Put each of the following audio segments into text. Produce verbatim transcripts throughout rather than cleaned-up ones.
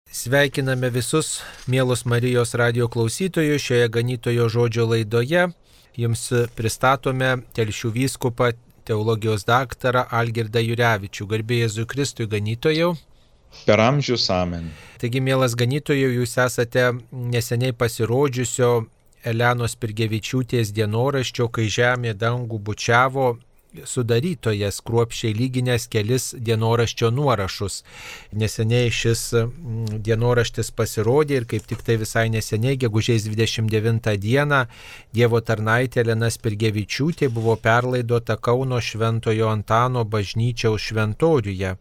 Sveikiname visus mielus Marijos radijo klausytojus šioje ganytojo žodžio laidoje. Jums pristatome Telšių vyskupą teologijos daktarą Algirdą Jurevičių. Garbė Jėzui Kristui, ganytojau. Per amžius amen. Taigi, mielas ganytojau, jūs esate neseniai pasirodžiusio Elenos Spirgevičiūtės dienoraščio Kai žemė dangų bučiavo sudarytojas, kruopščiai lyginęs kelis dienoraščio nuorašus. Neseniai šis dienoraštis pasirodė ir kaip tik tai visai neseniai, gegužės dvidešimt devintą dieną, Dievo tarnaitė Elena Spirgevičiūtė buvo perlaidota Kauno Šventojo Antano bažnyčiaus šventoriuje.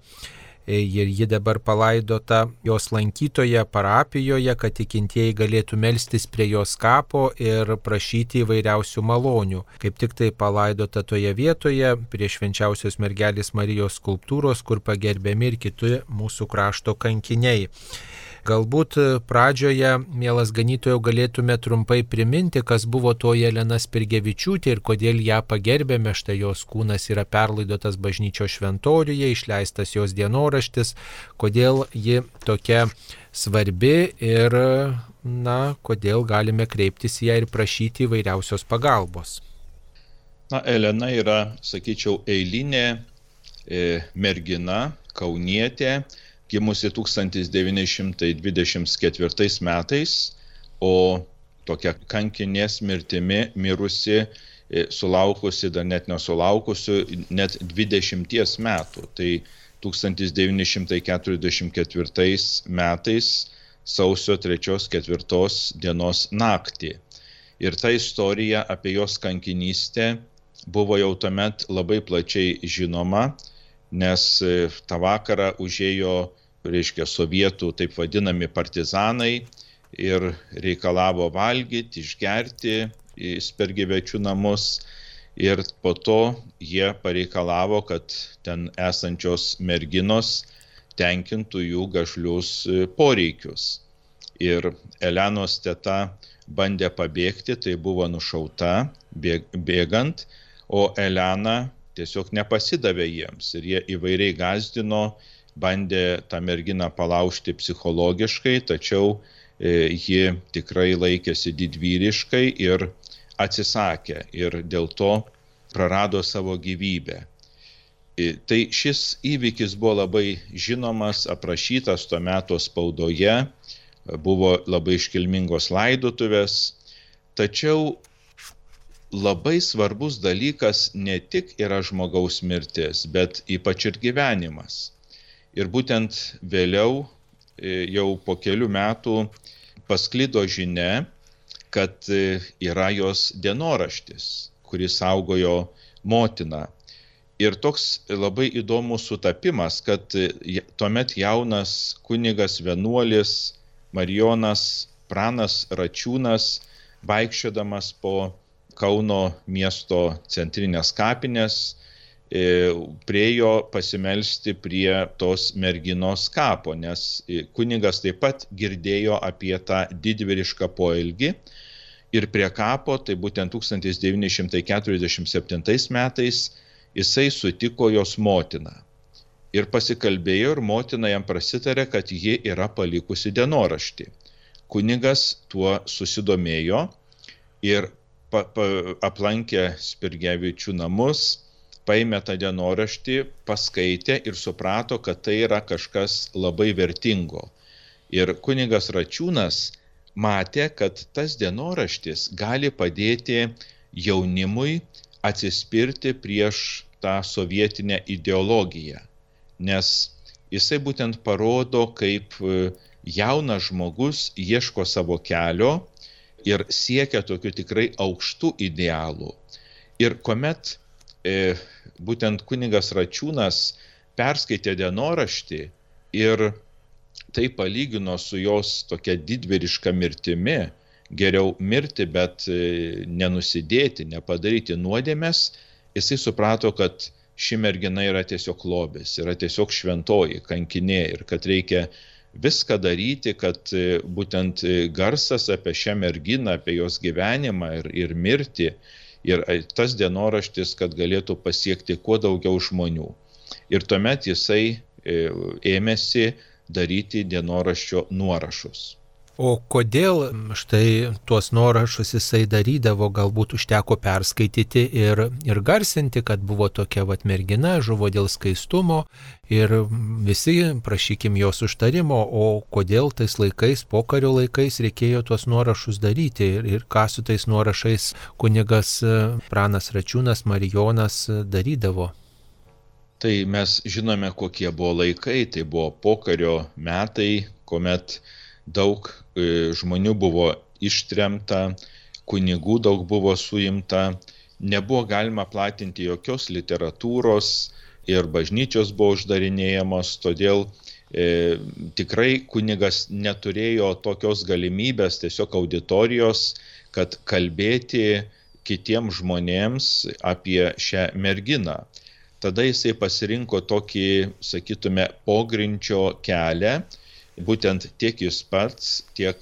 Ir ji dabar palaidota jos lankytoje parapijoje, kad tikintieji galėtų melstis prie jos kapo ir prašyti įvairiausių malonių. Kaip tik tai palaidota toje vietoje, prie švenčiausios mergelės Marijos skulptūros, kur pagerbiami ir kiti mūsų krašto kankiniai. Galbūt pradžioje, mielas ganytojau, galėtume trumpai priminti, kas buvo toji Elena Spirgevičiūtė ir kodėl ją pagerbėme. Štai jos kūnas yra perlaidotas bažnyčios šventoriuje, išleistas jos dienoraštis, kodėl ji tokia svarbi ir, na, kodėl galime kreiptis į ją ir prašyti įvairiausios pagalbos. Na, Elena yra, sakyčiau, eilinė e, mergina, kaunietė, gimusi tūkstantis devyni šimtai dvidešimt ketvirtais metais, o tokia kankinės mirtimi mirusi, sulaukusi, dar net nesulaukusi, net dvidešimties metų. Tai tūkstantis devyni šimtai keturiasdešimt ketvirtais metais sausio trečios ketvirtos dienos naktį. Ir ta istorija apie jos kankinystę buvo jau tuomet labai plačiai žinoma, nes tą vakarą užėjo, reiškia, sovietų taip vadinami partizanai ir reikalavo valgyti, išgerti į Spirgevičių namus ir po to jie pareikalavo, kad ten esančios merginos tenkintų jų gašlius poreikius. Ir Elenos teta bandė pabėgti, tai buvo nušauta bėgant, o Elena tiesiog nepasidavė jiems ir jie įvairiai gąsdino, bandė tą merginą palaužti psichologiškai, tačiau e, ji tikrai laikėsi didvyriškai ir atsisakė ir dėl to prarado savo gyvybę. E, tai šis įvykis buvo labai žinomas, aprašytas tuo metu spaudoje, buvo labai iškilmingos laidotuvės, tačiau labai svarbus dalykas ne tik yra žmogaus mirtis, bet ypač ir gyvenimas. Ir būtent vėliau, jau po kelių metų, pasklido žinia, kad yra jos dienoraštis, kuris saugojo motiną. Ir toks labai įdomus sutapimas, kad tuomet jaunas kunigas vienuolis Marijonas Pranas Račiūnas, vaikščiodamas po Kauno miesto centrinės kapinės, priėjo pasimelsti prie tos merginos kapo, nes kunigas taip pat girdėjo apie tą didvyrišką poelgį ir prie kapo, tai būtent tūkstantis devyni šimtai keturiasdešimt septintais metais, jisai sutiko jos motiną. Ir pasikalbėjo ir motina jam prasitarė, kad ji yra palikusi dienoraštį. Kunigas tuo susidomėjo ir pa, pa, aplankė Spirgevičių namus, paėmė tą dienoraštį, paskaitė ir suprato, kad tai yra kažkas labai vertingo. Ir kunigas Račiūnas matė, kad tas dienoraštis gali padėti jaunimui atsispirti prieš tą sovietinę ideologiją, nes jisai būtent parodo, kaip jaunas žmogus ieško savo kelio ir siekia tokių tikrai aukštų idealų. Ir kuomet e, būtent kunigas Račiūnas perskaitė dienoraštį ir tai palygino su jos tokia didvyriška mirtimi, geriau mirti, bet nenusidėti, nepadaryti nuodėmės, jisai suprato, kad ši mergina yra tiesiog lobis, yra tiesiog šventoji, kankinė ir kad reikia viską daryti, kad būtent garsas apie šią merginą, apie jos gyvenimą ir, ir mirtį, ir tas dienoraštis, kad galėtų pasiekti kuo daugiau žmonių. Ir tuomet jisai ėmėsi daryti dienoraščio nuorašus. O kodėl štai tuos nuorašus jisai darydavo, galbūt užteko perskaityti ir, ir garsinti, kad buvo tokia vat mergina, žuvo dėl skaistumo ir visi prašykim jos užtarimo, o kodėl tais laikais, pokario laikais reikėjo tuos nuorašus daryti ir, ir ką su tais nuorašais kunigas Pranas Račiūnas Marijonas darydavo. Tai mes žinome, kokie buvo laikai, tai buvo pokario metai, kuomet daug žmonių buvo ištremta, kunigų daug buvo suimta, nebuvo galima platinti jokios literatūros ir bažnyčios buvo uždarinėjamos, todėl e, tikrai kunigas neturėjo tokios galimybės, tiesiog auditorijos, kad kalbėti kitiems žmonėms apie šią merginą. Tada jisai pasirinko tokį, sakytume, pogrindžio kelią. Būtent tiek jis pats, tiek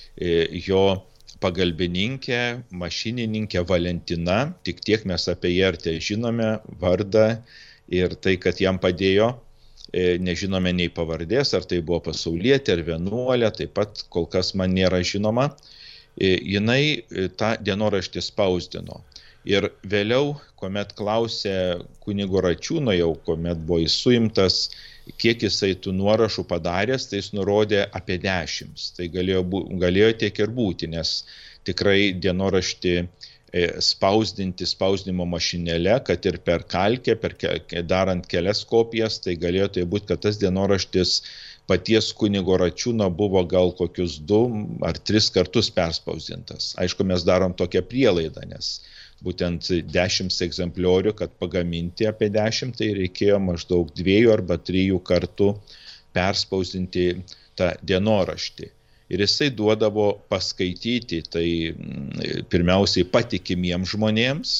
jo pagalbininkė, mašinininkė Valentina, tik tiek mes apie ją ir tai žinome, vardą ir tai, kad jam padėjo, nežinome nei pavardės, ar tai buvo pasaulietė ar vienuolė, taip pat kol kas man nėra žinoma, jinai tą dienoraštį spausdino. Ir vėliau, kuomet klausė kunigo Račiūno jau, kuomet buvo jis suimtas, kiek jisai tų nuorašų padaręs, tai jis nurodė apie dešimt. Tai galėjo, bū, galėjo tiek ir būti, nes tikrai dienoraštį spausdinti spausdinimo mašinėle, kad ir per kalkę, per ke, darant kelias kopijas, tai galėjo tai būti, kad tas dienoraštis paties kunigo Račiūno buvo gal kokius du ar tris kartus perspausdintas. Aišku, mes darom tokią prielaidą, nes būtent dešimt egzempliorių, kad pagaminti apie dešimt, tai reikėjo maždaug dviejų arba trijų kartų perspausdinti tą dienoraštį. Ir jisai duodavo paskaityti, tai pirmiausiai patikimiems žmonėms.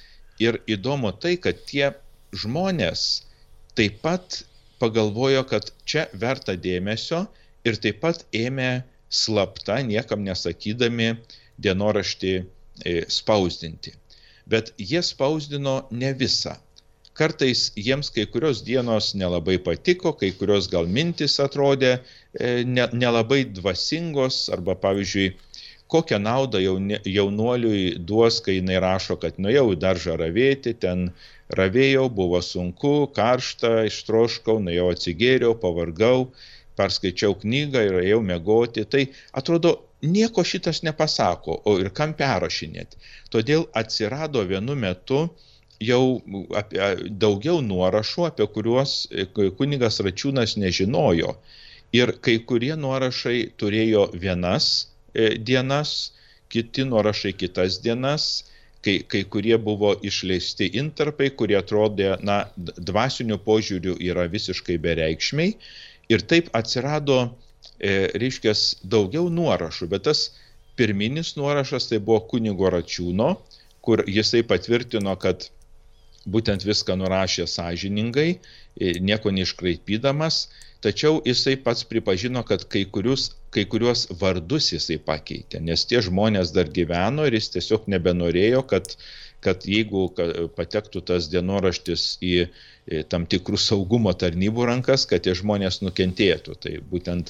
Ir įdomu tai, kad tie žmonės taip pat pagalvojo, kad čia verta dėmesio ir taip pat ėmė slapta, niekam nesakydami, dienoraštį spausdinti. Bet jie spausdino ne visą. Kartais jiems kai kurios dienos nelabai patiko, kai kurios gal mintis atrodė ne, nelabai dvasingos, arba pavyzdžiui, kokią naudą jaunuoliui duos, kai jinai rašo, kad nuėjau į daržą ravėti, ten ravėjau, buvo sunku, karšta, ištroškau, nuėjau atsigėriau, pavargau, perskaičiau knygą ir ėjau miegoti. Tai atrodo, nieko šitas nepasako, o ir kam perrašinėti. Todėl atsirado vienu metu jau apie, daugiau nuorašų, apie kuriuos kunigas Račiūnas nežinojo. Ir kai kurie nuorašai turėjo vienas dienas, kiti nuorašai kitas dienas, kai, kai kurie buvo išleisti intarpai, kurie atrodė, na, dvasiniu požiūriu yra visiškai bereikšmiai. Ir taip atsirado reiškia daugiau nuorašų, bet tas pirminis nuorašas tai buvo kunigo Račiūno, kur jisai patvirtino, kad būtent viską nurašė sąžiningai, nieko neiškraipydamas, tačiau jisai pats pripažino, kad kai kurius, kai kuriuos vardus jisai pakeitė, nes tie žmonės dar gyveno ir jis tiesiog nebenorėjo, kad, kad jeigu patektų tas dienoraštis į tam tikrų saugumo tarnybų rankas, kad tie žmonės nukentėtų. Tai būtent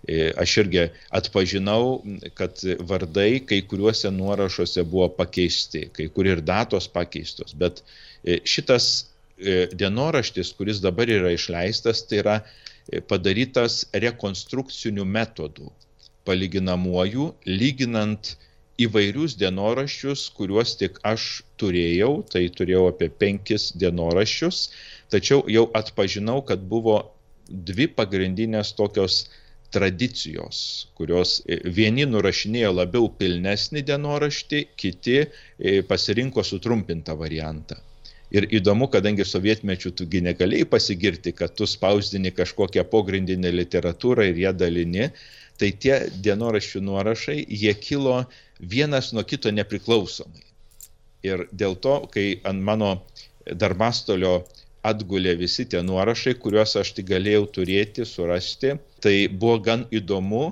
aš irgi atpažinau, kad vardai kai kuriuose nuorašuose buvo pakeisti, kai kur ir datos pakeistos, bet šitas dienoraštis, kuris dabar yra išleistas, tai yra padarytas rekonstrukcinių metodų, palyginamuoju, lyginant įvairius dienoraščius, kuriuos tik aš turėjau, tai turėjau apie penkis dienoraščius, tačiau jau atpažinau, kad buvo dvi pagrindinės tokios tradicijos, kurios vieni nurašinėjo labiau pilnesnį dienoraštį, kiti pasirinko sutrumpintą variantą. Ir įdomu, kadangi sovietmečių tugi negalėjai pasigirti, kad tu spausdini kažkokią pogrindinę literatūrą ir ją dalini, tai tie dienoraščių nuorašai, jie kilo vienas nuo kito nepriklausomai. Ir dėl to, kai ant mano darbastolio atgulė visi tie nuorašai, kuriuos aš tik galėjau turėti, surasti, tai buvo gan įdomu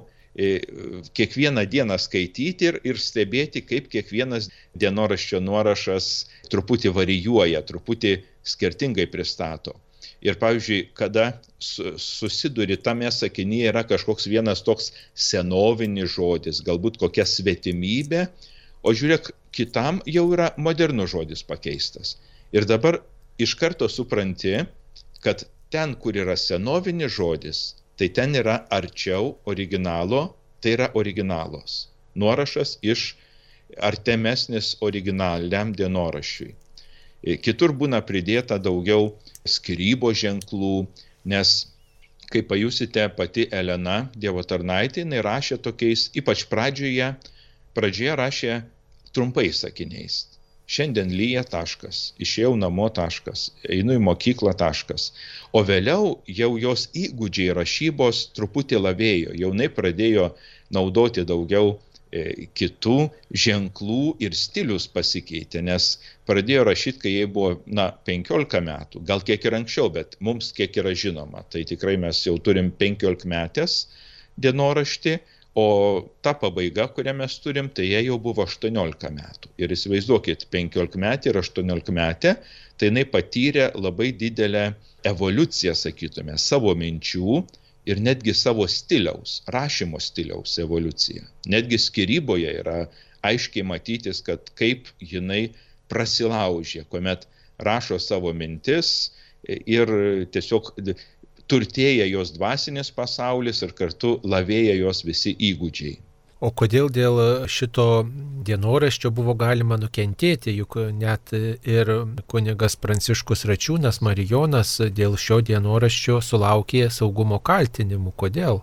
kiekvieną dieną skaityti ir, ir stebėti, kaip kiekvienas dienoraščio nuorašas truputį varijuoja, truputį skirtingai pristato. Ir pavyzdžiui, kada susiduri tame sakinyje yra kažkoks vienas toks senovinis žodis, galbūt kokia svetimybė, o žiūrėk, kitam jau yra modernus žodis pakeistas. Ir dabar iš karto supranti, kad ten, kur yra senovinis žodis, tai ten yra arčiau originalo, tai yra originalos. Nuorašas iš artimesnis originaliam dienoraščiui. Kitur būna pridėta daugiau skyrybos ženklų, nes, kaip pajusite, pati Elena, Dievo tarnaitė, jinai rašė tokiais, ypač pradžioje, pradžioje rašė trumpais sakiniais. Šiandien lyja taškas, išėjau namo taškas, einu į mokyklą taškas. O vėliau jau jos įgūdžiai rašybos truputį lavėjo, jaunai pradėjo naudoti daugiau kitų ženklų ir stilius pasikeitė, nes pradėjo rašyti, kai jai buvo, na, penkiolika metų, gal kiek ir anksčiau, bet mums kiek yra žinoma. Tai tikrai mes jau turim penkiolikmetės dienoraštį, o ta pabaiga, kurią mes turim, tai jai jau buvo aštuoniolika metų. Ir įsivaizduokit, penkiolikmetė ir aštuoniolikmetė, tai jinai patyrė labai didelę evoliuciją, sakytume, savo minčių, ir netgi savo stiliaus, rašymo stiliaus evoliucija. Netgi skyryboje yra aiškiai matytis, kad kaip jinai prasilaužė, kuomet rašo savo mintis ir tiesiog turtėja jos dvasinis pasaulis ir kartu lavėja jos visi įgūdžiai. O kodėl dėl šito dienoraščio buvo galima nukentėti, juk net ir kunigas Pranciškus Račiūnas Marijonas dėl šio dienoraščio sulaukė saugumo kaltinimų. Kodėl?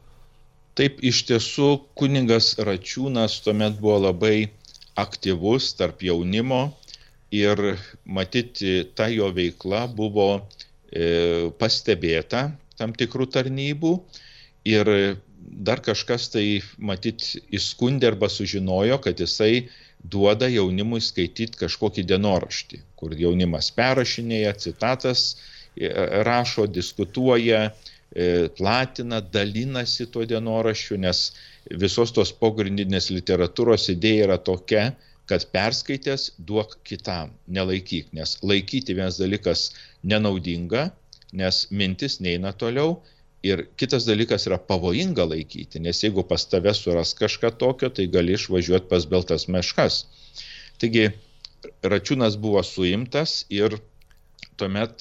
Taip, iš tiesų kunigas Račiūnas tuomet buvo labai aktyvus tarp jaunimo ir matyti ta jo veikla buvo e, pastebėta tam tikrų tarnybų ir dar kažkas tai, matyt, įskundė arba sužinojo, kad jisai duoda jaunimui skaityti kažkokį dienoraštį, kur jaunimas perrašinėja, citatas rašo, diskutuoja, platina, dalinasi tuo dienoraščiu, nes visos tos pogrindinės literatūros idėja yra tokia, kad perskaitęs duok kitam, nelaikyk, nes laikyti vienas dalykas nenaudinga, nes mintis neina toliau. Ir kitas dalykas yra pavojinga laikyti, nes jeigu pas tave suras kažką tokio, tai gali išvažiuoti pas Baltas meškas. Taigi Račiūnas buvo suimtas ir tuomet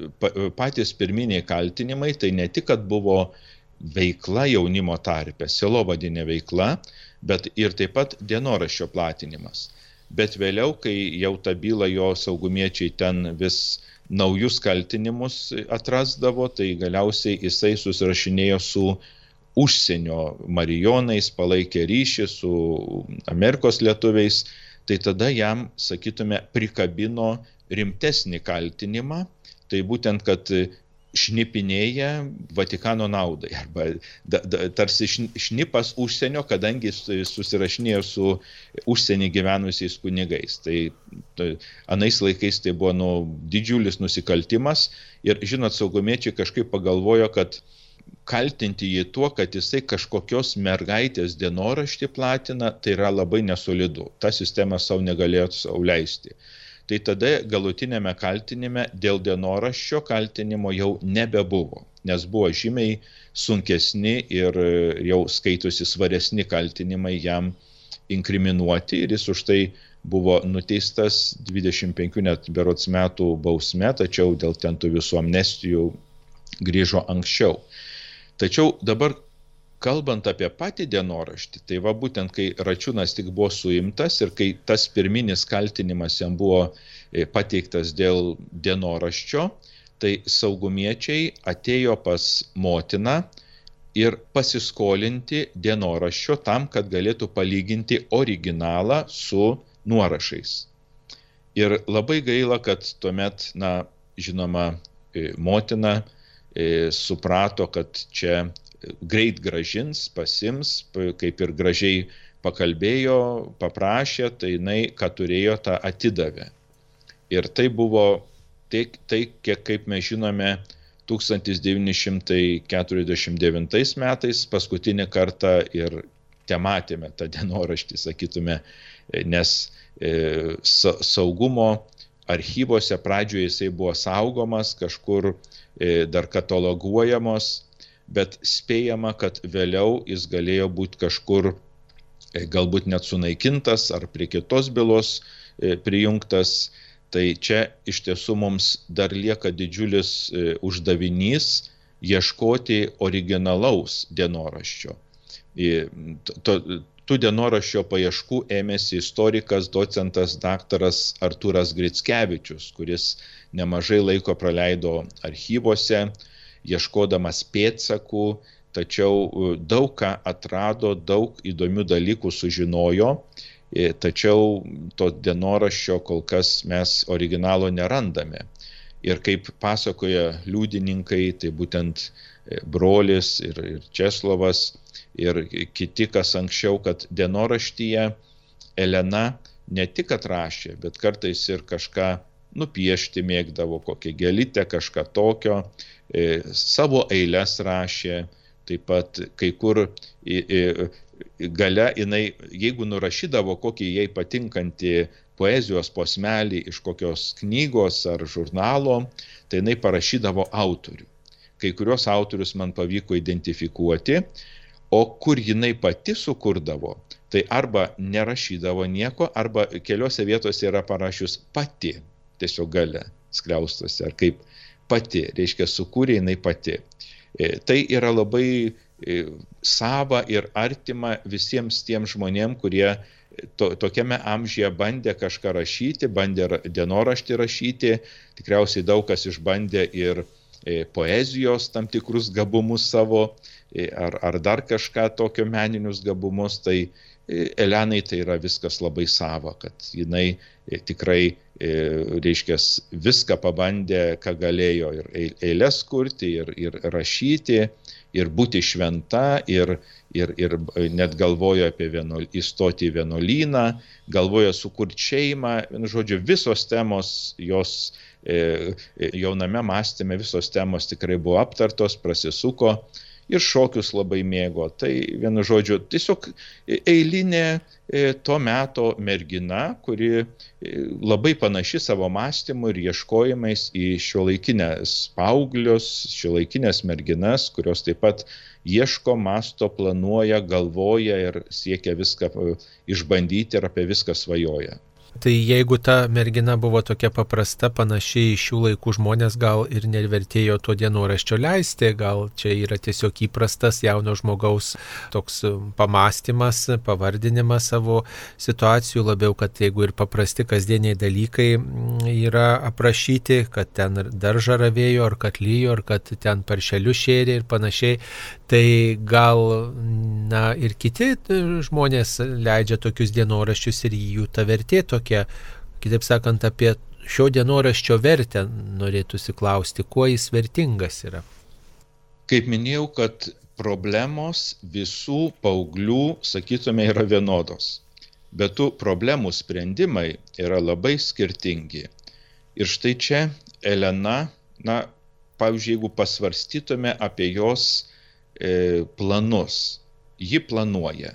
patys pirminiai kaltinimai, tai ne tik, kad buvo veikla jaunimo tarpe, sielovadinė veikla, bet ir taip pat dienoraščio platinimas. Bet vėliau, kai jau tą bylą jo saugumiečiai ten vis naujus kaltinimus atrasdavo, tai galiausiai jisai susirašinėjo su užsienio marijonais, palaikė ryšį su Amerikos lietuviais, tai tada jam, sakytume, prikabino rimtesnį kaltinimą, tai būtent, kad šnipinėja Vatikano naudai, arba da, da, tarsi šnipas užsienio, kadangi susirašinėjo su užsienį gyvenusiais kunigais. Tai, tai anais laikais tai buvo nu, didžiulis nusikaltimas ir, žinot, saugumiečiai kažkaip pagalvojo, kad kaltinti jį tuo, kad jisai kažkokios mergaitės dienoraštį platina, tai yra labai nesolidu. Ta sistema savo negalėjo sau leisti. Tai tada galutinėme kaltinime dėl dienoraščio kaltinimo jau nebebuvo, nes buvo žymiai sunkesni ir jau skaitosi svaresni kaltinimai jam inkriminuoti ir jis už tai buvo nuteistas dvidešimt penkių net berods metų bausme, tačiau dėl ten tų visų amnestijų grįžo anksčiau. Tačiau dabar kalbant apie patį dienoraštį, tai va būtent kai Račiūnas tik buvo suimtas ir kai tas pirminis kaltinimas jam buvo pateiktas dėl dienoraščio, tai saugumiečiai atėjo pas motiną ir pasiskolinti dienoraščio tam, kad galėtų palyginti originalą su nuorašais. Ir labai gaila, kad tuomet, na, žinoma, motina suprato, kad čia greit gražins, pasims, kaip ir gražiai pakalbėjo, paprašė, tai jinai, ką turėjo, tą atidavė. Ir tai buvo, tai, tai kiek kaip mes žinome, tūkstantis devyni šimtai keturiasdešimt devintais metais paskutinį kartą ir tematėme tą dienoraštį, sakytume, nes e, saugumo archyvose pradžioje jisai buvo saugomas kažkur dar kataloguojamos, bet spėjama, kad vėliau jis galėjo būti kažkur galbūt net sunaikintas ar prie kitos bylos prijungtas. Tai čia iš tiesų mums dar lieka didžiulis uždavinys ieškoti originalaus dienoraščio. Tų dienoraščio paieškų ėmėsi istorikas, docentas, daktaras Artūras Grickevičius, kuris nemažai laiko praleido archyvuose, ieškodamas pėdsakų, tačiau daug ką atrado, daug įdomių dalykų sužinojo, tačiau to dienoraščio kol kas mes originalo nerandame. Ir kaip pasakoja liudininkai, tai būtent brolis ir, ir Česlovas ir kiti, kas anksčiau, kad dienoraštyje Elena ne tik atrašė, bet kartais ir kažką nupiešti mėgdavo, kokią gėlytę, kažką tokio, e, savo eiles rašė, taip pat kai kur e, e, gale jinai, jeigu nurašydavo kokį jai patinkantį poezijos posmelį iš kokios knygos ar žurnalo, tai jinai parašydavo autorių. Kai kurios autorius man pavyko identifikuoti, o kur jinai pati sukurdavo, tai arba nerašydavo nieko, arba keliose vietose yra parašius pati, tiesiog gale skliaustuose, ar kaip pati, reiškia sukūrė jinai pati. E, tai yra labai e, sava ir artima visiems tiem žmonėm, kurie to, tokiame amžiuje bandė kažką rašyti, bandė dienoraštį rašyti, tikriausiai daug kas išbandė ir e, poezijos tam tikrus gabumus savo, e, ar, ar dar kažką tokio meninius gabumus, tai e, Elenai tai yra viskas labai sava, kad jinai e, tikrai reiškia, viską pabandė, ką galėjo, ir eiles kurti, ir, ir rašyti, ir būti šventa, ir, ir, ir net galvojo apie vienuol, įstoti į vienuolyną, galvojo sukurti šeimą, žodžiu, visos temos jos e, jauname mąstyme, visos temos tikrai buvo aptartos, prasisuko, ir šokius labai mėgo. Tai vienu žodžiu, tiesiog eilinė to meto mergina, kuri labai panaši savo mąstymu ir ieškojimais į šiuolaikinės paauglius, šiuolaikinės merginas, kurios taip pat ieško, mąsto, planuoja, galvoja ir siekia viską išbandyti ir apie viską svajoja. Tai jeigu ta mergina buvo tokia paprasta, panašiai į šių laikų žmonės, gal ir nevertėjo to dienoraščio leisti, gal čia yra tiesiog įprastas jauno žmogaus toks pamąstymas, pavardinimas savo situacijų, labiau, kad jeigu ir paprasti kasdieniai dalykai yra aprašyti, kad ten daržą ravėjo, ar kad lyjo, ar kad ten paršelius šėrė ir panašiai, tai gal na, ir kiti žmonės leidžia tokius dienoraščius ir jų ta vertė tokia. Kitaip sakant, apie šio dienoraščio vertę norėtųsi klausti, kuo jis vertingas yra. Kaip minėjau, kad problemos visų paauglių, sakytume, yra vienodos, bet tų problemų sprendimai yra labai skirtingi. Ir štai čia Elena, na, pavyzdžiui, jeigu pasvarstytume apie jos e, planus, ji planuoja,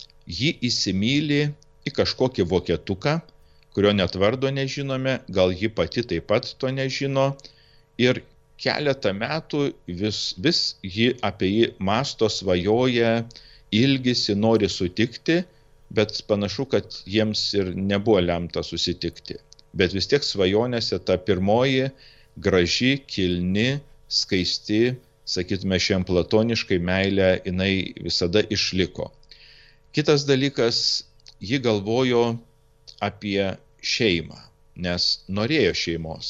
ji įsimyli į kažkokį vokietuką, kurio net vardo nežinome, gal ji pati taip pat to nežino, ir keletą metų vis, vis ji apie jį mąsto, svajoja, ilgisi, nori sutikti, bet panašu, kad jiems ir nebuvo lemta susitikti. Bet vis tiek svajonėse ta pirmoji, graži, kilni, skaisti, sakytume šiam platoniškai meilė, jinai visada išliko. Kitas dalykas, ji galvojo apie šeimą, nes norėjo šeimos,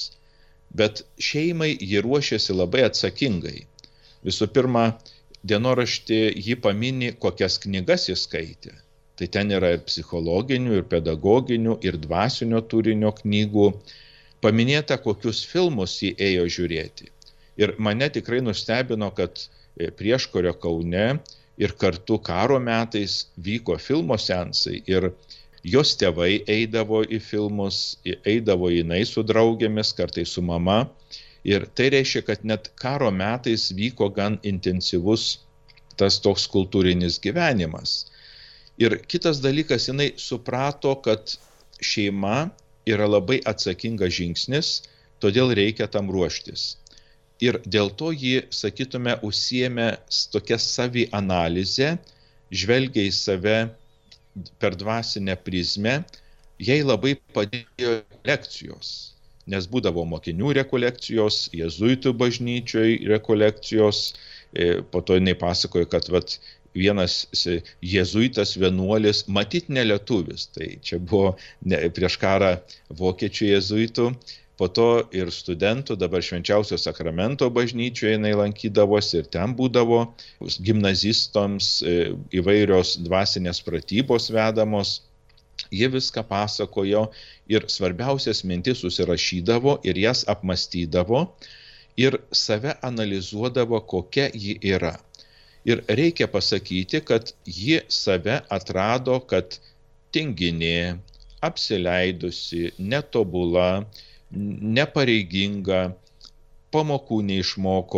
bet šeimai ji ruošėsi labai atsakingai. Visų pirma, dienoraštį ji pamini, kokias knygas jis skaitė. Tai ten yra ir psichologinių, ir pedagoginių, ir dvasinio turinio knygų. Paminėta, kokius filmus ji ėjo žiūrėti. Ir mane tikrai nustebino, kad prieškario Kaune ir kartu karo metais vyko filmo seansai ir jos tėvai eidavo į filmus, eidavo jinai su draugėmis, kartais su mama. Ir tai reiškia, kad net karo metais vyko gan intensyvus tas toks kultūrinis gyvenimas. Ir kitas dalykas, jinai suprato, kad šeima yra labai atsakingas žingsnis, todėl reikia tam ruoštis. ir dėl to ji, sakytume, užsiėmė tokią savianalizę, žvelgia į save per dvasinę prizmę, jai labai padėjo rekolekcijos, nes būdavo mokinių rekolekcijos, jėzuitų bažnyčioj rekolekcijos, po to jinai pasakojo, kad vat, vienas jėzuitas vienuolis, matyt ne lietuvis, tai čia buvo ne, prieš karą vokiečių jėzuitų, po to ir studentų, dabar Švenčiausio sakramento bažnyčioje jinai lankydavosi ir ten būdavo gimnazistams įvairios dvasinės pratybos vedamos. Jie viską pasakojo ir svarbiausias mintis susirašydavo ir jas apmastydavo ir save analizuodavo, kokia ji yra. Ir reikia pasakyti, kad ji save atrado, kad tinginė, apsileidusi, netobula, nepareiginga, pamokų neišmoko,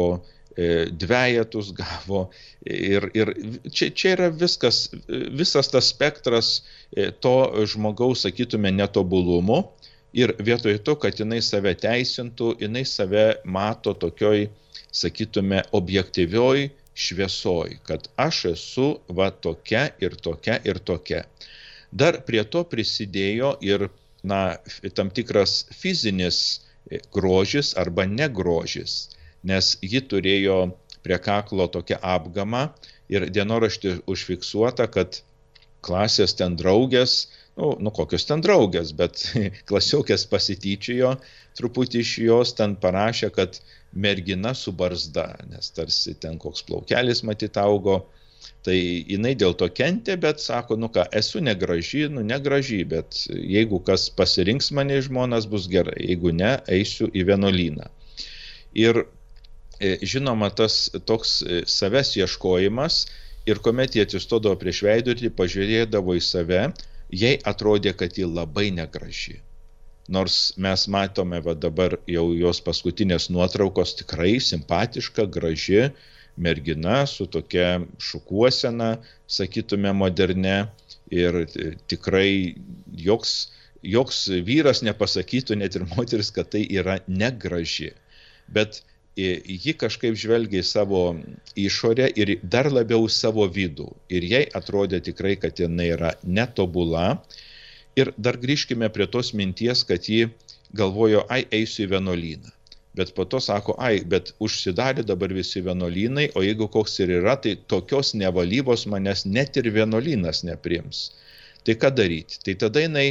dvejetus gavo. Ir, ir čia, čia yra viskas, visas tas spektras to žmogaus, sakytume, netobulumo. Ir vietoj to, kad jinai save teisintų, jinai save mato tokioj, sakytume, objektyvioj šviesoj, kad aš esu va tokia ir tokia ir tokia. Dar prie to prisidėjo ir na, tam tikras fizinis grožis arba negrožis, nes ji turėjo prie kaklo tokią apgamą ir dienoraštį užfiksuota, kad klasės ten draugės, nu, nu kokios ten draugės, bet klasiokės pasityčiojo truputį iš jos, ten parašė, kad mergina su barzda, nes tarsi ten koks plaukelis matyt augo, tai jinai dėl to kentė, bet sako, nu ką, esu negraži, nu negraži, bet jeigu kas pasirinks mane žmonas, bus gerai, jeigu ne, eisiu į vienuolyną. Ir žinoma, tas toks savęs ieškojimas, ir kuomet jie atsistodavo prieš veidrodį, pažiūrėdavo į save, jai atrodė, kad ji labai negraži. Nors mes matome va, dabar jau jos paskutinės nuotraukos, tikrai simpatiška, graži mergina su tokia šukuosena, sakytume, moderne, ir tikrai joks, joks vyras nepasakytų, net ir moteris, kad tai yra negraži. Bet ji kažkaip žvelgia į savo išorę ir dar labiau savo vidų. Ir jai atrodė tikrai, kad jinai yra netobula. Ir dar grįžkime prie tos minties, kad ji galvojo, ai, eisiu į vienuolyną. Bet po to sako, ai, bet užsidarė dabar visi vienuolynai, o jeigu koks ir yra, tai tokios nevalybos manęs net ir vienuolynas nepriims. Tai ką daryti? Tai tada jinai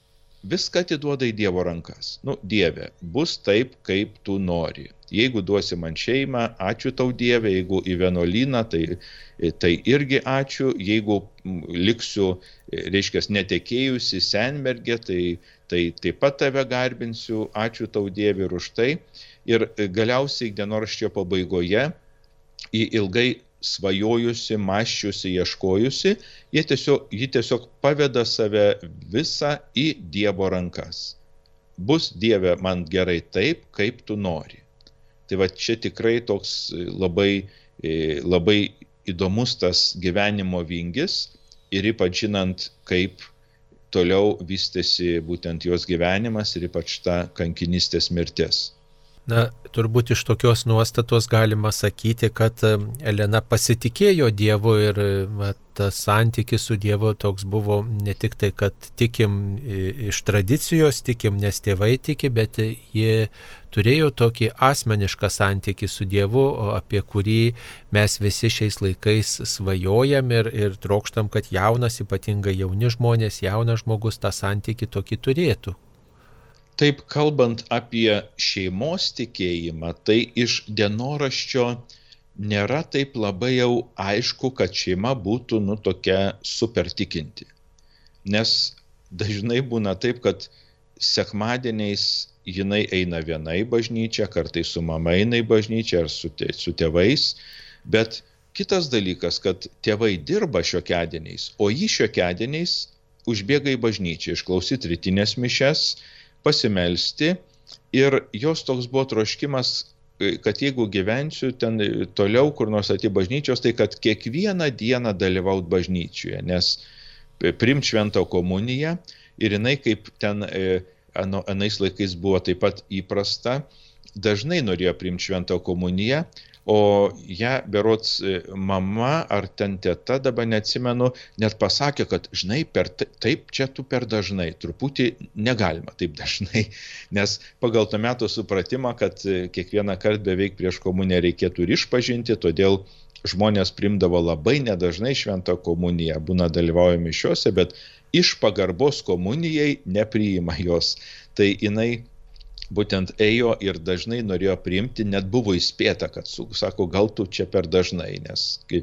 viską atiduoda į Dievo rankas. Nu, Dieve, bus taip, kaip tu nori. Jeigu duosi man šeimą, ačiū tau Dieve, jeigu į vienuolyną, tai, tai irgi ačiū, jeigu liksiu, reiškia, netekėjusi senmergė, tai, tai taip pat tave garbinsiu, ačiū tau Dieve ir už tai. Ir galiausiai dienoraščio pabaigoje, į ilgai svajojusi, mąsčiusi, ieškojusi, ji tiesiog, ji tiesiog paveda save visą į Dievo rankas. Bus Dieve man gerai taip, kaip tu nori. Tai va čia tikrai toks labai, labai įdomus tas gyvenimo vingis ir ypač žinant, kaip toliau vystėsi būtent jos gyvenimas ir ypač ta kankinystės mirtis. Na, turbūt iš tokios nuostatos galima sakyti, kad Elena pasitikėjo Dievu ir va, tas santykis su Dievu toks buvo ne tik tai, kad tikim iš tradicijos, tikim, nes tėvai tiki, bet jie turėjo tokį asmenišką santykį su Dievu, apie kurį mes visi šiais laikais svajojam ir, ir trokštam, kad jaunas, ypatingai jauni žmonės, jaunas žmogus tą santykį tokį turėtų. Taip, kalbant apie šeimos tikėjimą, tai iš dienoraščio nėra taip labai jau aišku, kad šeima būtų nu, tokia super tikinti. Nes dažnai būna taip, kad sekmadieniais jinai eina viena į bažnyčią, kartais su mama eina į bažnyčią ar su, tė, su tėvais, bet kitas dalykas, kad tėvai dirba šiokiadieniais, o jį šiokiadieniais užbėga į bažnyčią, išklausyti rytinės mišias, pasimelsti ir jos toks buvo troškimas, kad jeigu gyvensiu ten toliau kur nors ati bažnyčios, tai kad kiekvieną dieną dalyvaut bažnyčioje, nes priimt šventą komuniją ir jinai kaip ten anais laikais buvo taip pat įprasta, dažnai norėjo priimti šventą komuniją, o ją berods mama ar ten teta, dabar neatsimenu, net pasakė, kad, žinai, per taip čia tu per dažnai, truputį negalima taip dažnai, nes pagal to meto supratimą, kad kiekvieną kartą beveik prieš komuniją reikėtų ir išpažinti, todėl žmonės priimdavo labai nedažnai šventą komuniją, būna dalyvauja mišiuose, bet iš pagarbos komunijai nepriima jos. Tai jinai būtent ėjo ir dažnai norėjo priimti, net buvo įspėta, kad, sako, gal tu čia per dažnai, nes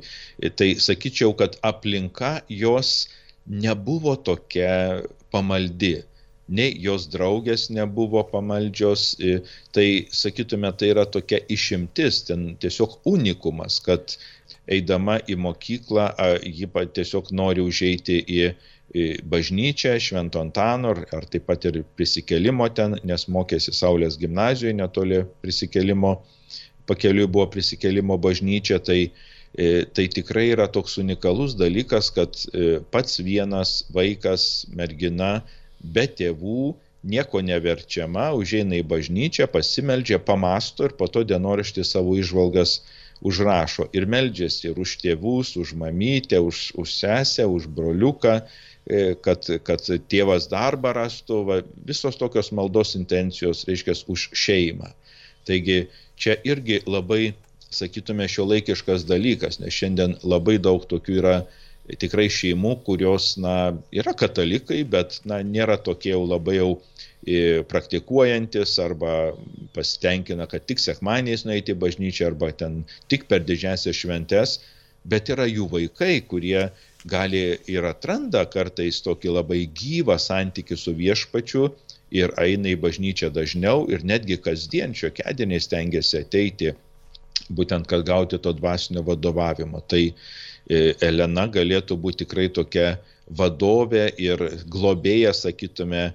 tai sakyčiau, kad aplinka jos nebuvo tokia pamaldi, nei jos draugės nebuvo pamaldžios, tai sakytume, tai yra tokia išimtis, ten tiesiog unikumas, kad eidama į mokyklą, ji tiesiog nori užeiti į bažnyčią, Švento Antano, ar taip pat ir prisikėlimo ten, nes mokėsi Saulės gimnazijoje netoli prisikėlimo, pakeliui buvo prisikėlimo bažnyčia, tai, tai tikrai yra toks unikalus dalykas, kad pats vienas vaikas, mergina, be tėvų, nieko neverčiama, užeina į bažnyčią, pasimeldžia, pamasto ir po to dienoraštį savo įžvalgas užrašo. Ir meldžiasi ir už tėvus, už mamytę, už, už sesę, už broliuką, kad, kad tėvas darbą rastų, va, visos tokios maldos intencijos, reiškia, už šeimą. Taigi čia irgi labai, sakytume, šiuolaikiškas dalykas, nes šiandien labai daug tokių yra tikrai šeimų, kurios, na, yra katalikai, bet, na, nėra tokie jau labai jau praktikuojantis arba pasitenkina, kad tik sekmadieniais nueiti į bažnyčią arba ten tik per didžiąsias šventes, bet yra jų vaikai, kurie gali ir atranda kartais tokį labai gyvą santykį su viešpačiu ir eina į bažnyčią dažniau ir netgi kasdien šiokiadieniais stengiasi ateiti, būtent kad gauti to dvasinio vadovavimo. Tai Elena galėtų būti tikrai tokia vadovė ir globėja, sakytume,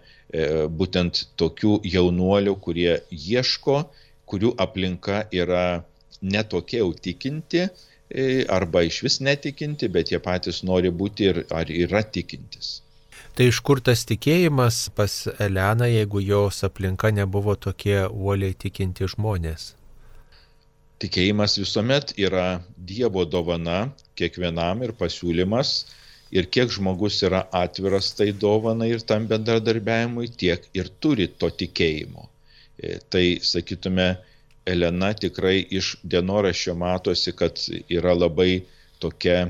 būtent tokių jaunuolių, kurie ieško, kurių aplinka yra netokie jau tikinti, arba iš vis netikinti, bet jie patys nori būti ir ar yra tikintis. Tai iš kur tas tikėjimas pas Eleną, jeigu jos aplinka nebuvo tokie uoliai tikinti žmonės? Tikėjimas visuomet yra Dievo dovana kiekvienam ir pasiūlymas, ir kiek žmogus yra atviras tai dovanai ir tam bendradarbiavimui, tiek ir turi to tikėjimo. Tai, sakytume, Elena tikrai iš dienoraščio matosi, kad yra labai tokia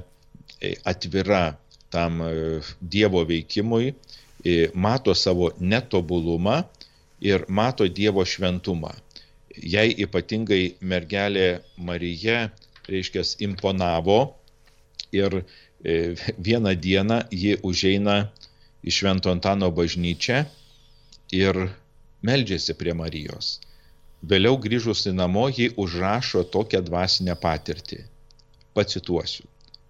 atvira tam Dievo veikimui, mato savo netobulumą ir mato Dievo šventumą. Jai ypatingai mergelė Marija, reiškia, imponavo ir vieną dieną ji užeina į Švento Antano bažnyčią ir meldžiasi prie Marijos. Vėliau grįžusi namo, ji užrašo tokią dvasinę patirtį. Pacituosiu.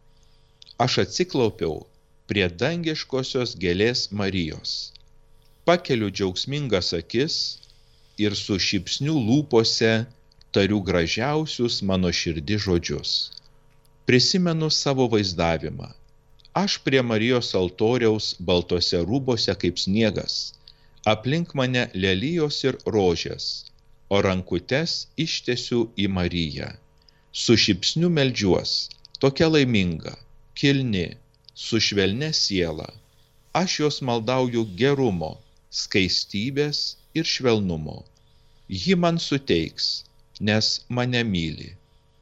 Aš atsiklaupiau prie dangiškosios gėlės Marijos. Pakeliu džiaugsmingas akis ir su šypsniu lūpose tariu gražiausius mano širdį žodžius. Prisimenu savo vaizdavimą. Aš prie Marijos altoriaus baltose rūbose kaip sniegas. Aplink mane lelijos ir rožės, o rankutes ištiesiu į Mariją. Su šypsniu meldžiuos, tokia laiminga, kilni, su švelnia siela. Aš jos maldauju gerumo, skaistybės ir švelnumo. Ji man suteiks, nes mane myli.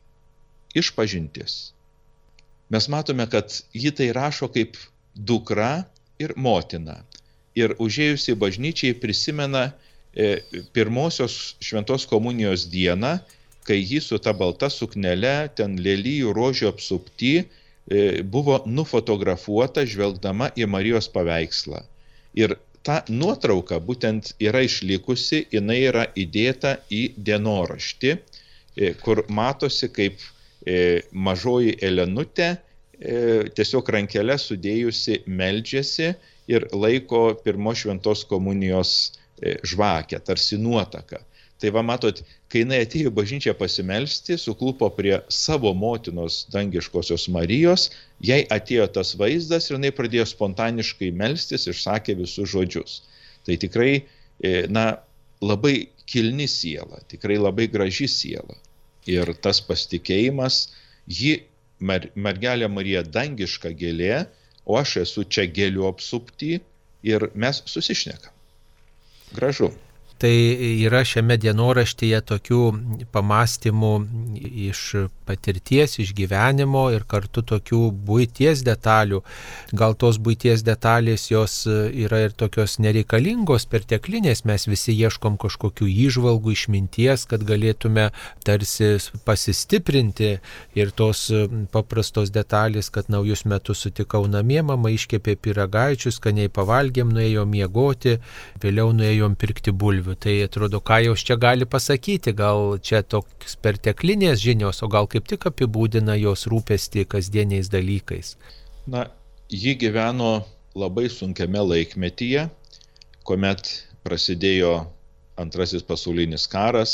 Išpažintis. Mes matome, kad ji tai rašo kaip dukra ir motina. Ir užėjusi bažnyčiai prisimena e, pirmosios šventos komunijos dieną, kai ji su ta balta suknele, ten lelijų rožių apsupty, e, buvo nufotografuota žvelgdama į Marijos paveikslą. Ir ta nuotrauka būtent yra išlikusi, jinai yra įdėta į dienoraštį, e, kur matosi, kaip e, mažoji Elenutė e, tiesiog rankelę sudėjusi meldžiasi ir laiko pirmos šventos komunijos žvakę, tarsi nuotaką. Tai va matot, kai jinai atėjo bažnyčią pasimelsti, suklupo prie savo motinos dangiškosios Marijos, jai atėjo tas vaizdas ir jinai pradėjo spontaniškai melstis ir sakė visus žodžius. Tai tikrai, na, labai kilni siela, tikrai labai graži siela. Ir tas pasitikėjimas, ji, mer, mergelė Marija dangiška gėlė, o aš esu čia gėlių apsupty ir mes susišnekam. Gražu. Tai yra šiame dienoraštyje tokių pamastymų iš patirties, iš gyvenimo ir kartu tokių buities detalių. Gal tos buities detalės jos yra ir tokios nereikalingos, perteklinės, mes visi ieškom kažkokių įžvalgų, išminties, kad galėtume tarsi pasistiprinti ir tos paprastos detalės, kad naujus metus sutikau namie, mama iškepė pyragaičius, skaniai pavalgėm, nuėjom miegoti, vėliau nuėjom pirkti bulvių. Tai atrodo, ką jau čia gali pasakyti, gal čia toks perteklinės žinios, o gal kaip tik apibūdina jos rūpestį kasdieniais dalykais. Na, ji gyveno labai sunkiame laikmetyje, kuomet prasidėjo Antrasis pasaulinis karas,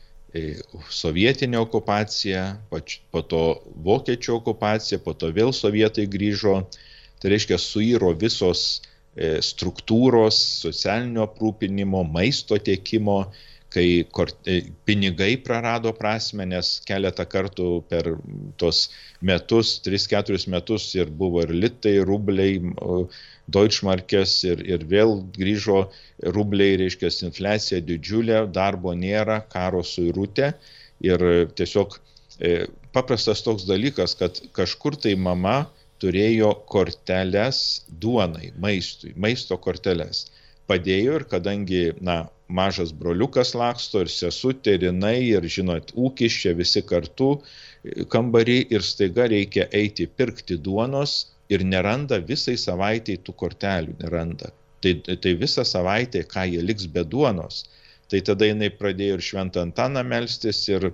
sovietinė okupacija, po to vokiečių okupacija, po to vėl sovietai grįžo, tai reiškia suiro visos struktūros, socialinio aprūpinimo, maisto tiekimo, kai pinigai prarado prasme, nes keletą kartų per tos metus, tris keturis metus ir buvo ir litai, rubliai, deutschmarkės ir, ir vėl grįžo rubliai, reiškia infliacija didžiulė, darbo nėra, karo suirutė ir tiesiog paprastas toks dalykas, kad kažkur tai mama turėjo korteles duonai, maistui, maisto korteles. Padėjo ir kadangi, na, mažas broliukas laksto ir sesutė, ir jinai, ir žinot, ūkis čia visi kartu kambarį ir staiga reikia eiti pirkti duonos ir neranda visai savaitei tų kortelių, neranda. Tai, tai visą savaitę, ką jie liks be duonos. Tai tada jinai pradėjo ir Šventą Antaną melstis ir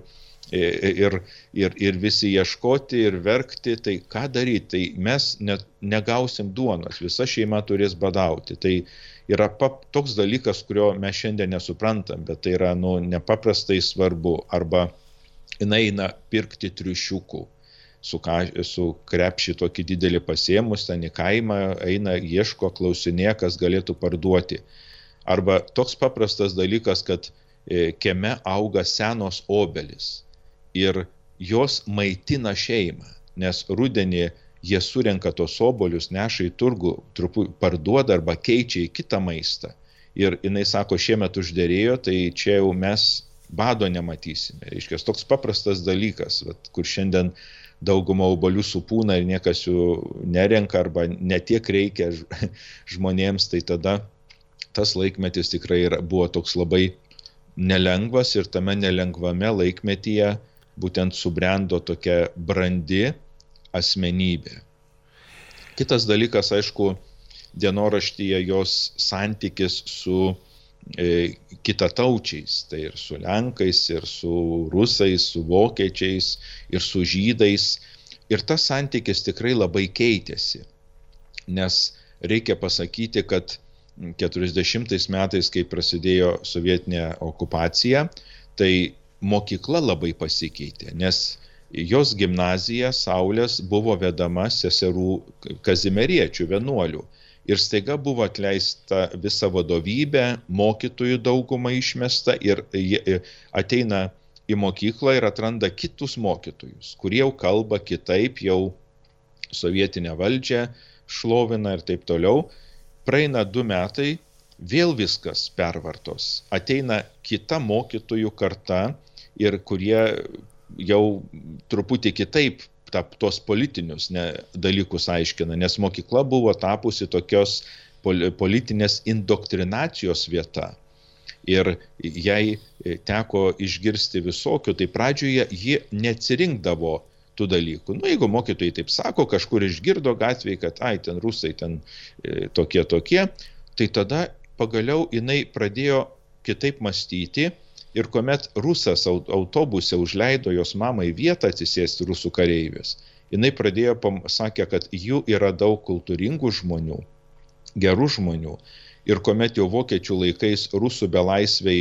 Ir, ir, ir visi ieškoti ir verkti, tai ką daryti, tai mes net negausim duonos, visa šeima turės badauti. Tai yra pap, toks dalykas, kurio mes šiandien nesuprantam, bet tai yra nu, nepaprastai svarbu. Arba jinai eina pirkti triušiukų, su, ka, su krepšį tokį didelį pasėmus, ten į kaimą eina, ieško, klausinė, kas galėtų parduoti. Arba toks paprastas dalykas, kad kieme auga senos obelis. Ir jos maitina šeimą, nes rudenį jie surenka tos obuolius, neša į turgų, trupu parduoda arba keičia į kitą maistą. Ir jinai sako, šiemet užderėjo, tai čia jau mes bado nematysime. Reiškia, toks paprastas dalykas, vat, kur šiandien dauguma obuolių supūna ir niekas jų nerenka arba netiek reikia žmonėms, tai tada tas laikmetis tikrai buvo toks labai nelengvas ir tame nelengvame laikmetyje būtent subrendo tokia brandi asmenybė. Kitas dalykas, aišku, dienoraštyje jos santykis su e, kitataučiais, tai ir su lenkais, ir su rusais, su vokiečiais, ir su žydais. Ir tas santykis tikrai labai keitėsi, nes reikia pasakyti, kad keturiasdešimtais metais, kai prasidėjo sovietinė okupacija, tai mokykla labai pasikeitė, nes jos gimnazija Saulės buvo vedama seserų kazimeriečių, vienuolių. Ir staiga buvo atleista visa vadovybė, mokytojų dauguma išmesta ir jie ateina į mokyklą ir atranda kitus mokytojus, kurie jau kalba kitaip, jau sovietinę valdžią šlovina ir taip toliau. Praeina du metai, vėl viskas pervartos. Ateina kita mokytojų karta ir kurie jau truputį kitaip ta, tos politinius ne, dalykus aiškina, nes mokykla buvo tapusi tokios pol, politinės indoktrinacijos vieta. Ir jai teko išgirsti visokių, tai pradžioje ji neatsirinkdavo tų dalykų. Nu, jeigu mokytojai taip sako, kažkur išgirdo gatvėje, kad ai, ten rusai, ten e, tokie, tokie, tai tada pagaliau jinai pradėjo kitaip mąstyti ir kuomet rusas autobuse užleido jos mamai vietą atsisėsti rusų kareivis, jinai pradėjo, sakė, kad jų yra daug kultūringų žmonių, gerų žmonių Ir kuomet jau vokiečių laikais rusų belaisviai